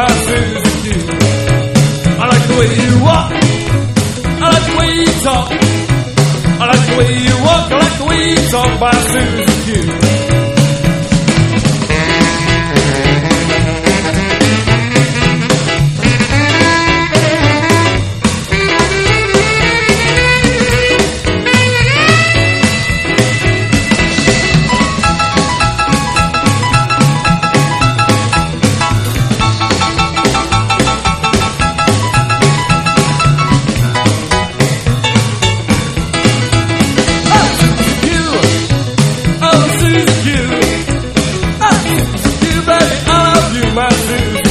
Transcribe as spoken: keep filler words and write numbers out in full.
Susie Q. I like the way you walk. I like the way you talk. I like the way you walk. I like the way you talk. By